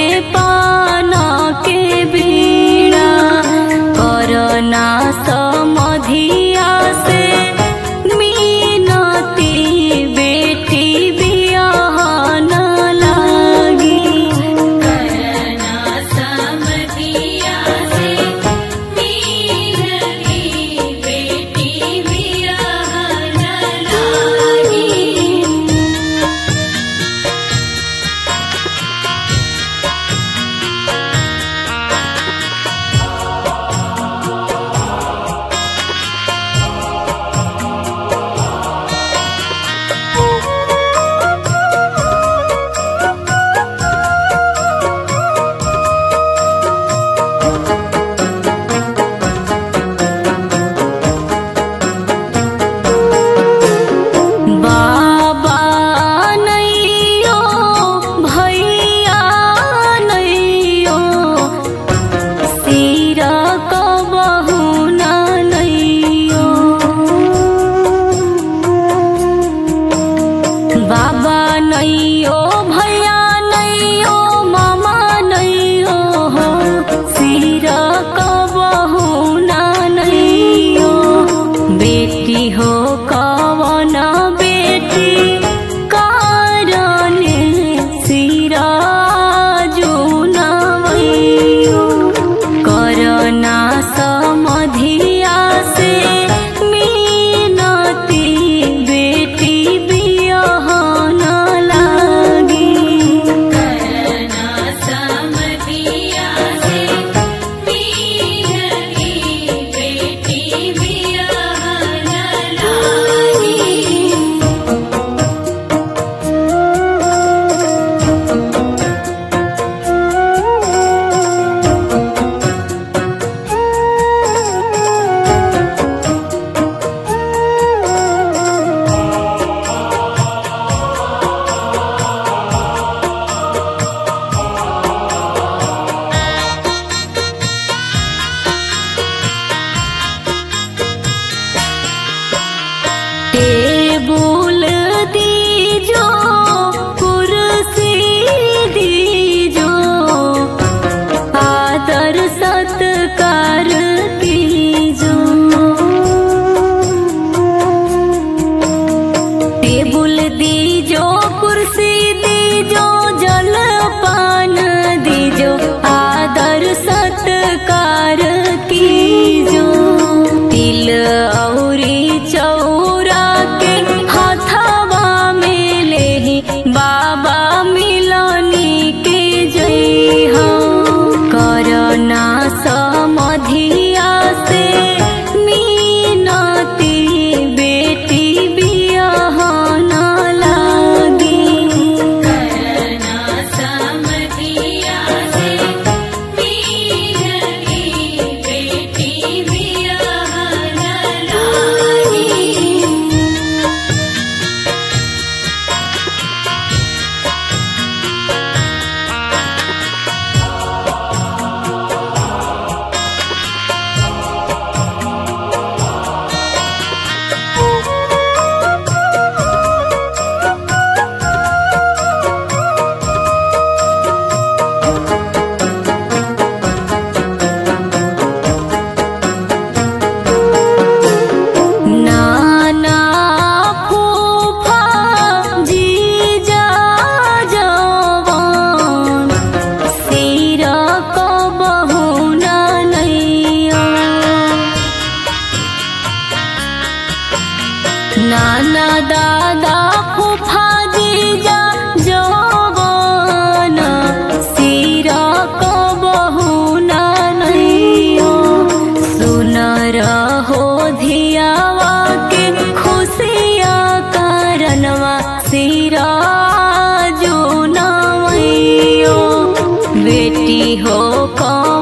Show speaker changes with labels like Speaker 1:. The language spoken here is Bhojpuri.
Speaker 1: पान के बीड़ा करना समधिया से मीनती बेटी बियाहन लागी। करना समधिया से मीनती बेटी बियाहन लागी। बाबा नैयो भैया नैयो सिर कबहु न नैयो। बाबा नैयो भैया नैयो मामा नैयो हो सिर कबहु न नैयो। बेटी हो कवन बेटी कारणे सिरा जुनवैयो। करना समधिया से मीनती बेटी बियाहन लागी। करना समधिया से मीनती बेटी बियाहन लागी। टेबुल दीजो कुर्सी दीजो आदर सत्कार कीजो। टेबुल दीजो कुर्सी दीजो जलपान दीजो आदर सत्कार कीजो। तिल औरी चौरा के हथवा में लेही बाबा मिलनी के जइहा। करना समधिया से मीनती बेटी बियाहन लागी। करना समधिया से मीनती बेटी बियाहन लागी। नाना फूफा जीजा जवान सिर कबहु न नैया। नाना दादा फूफा जीजा जवान सिर कबहु न नैया। सुन रहो धियावा के खुशिया कारणवा सिरा जुनवैयो। बेटी हो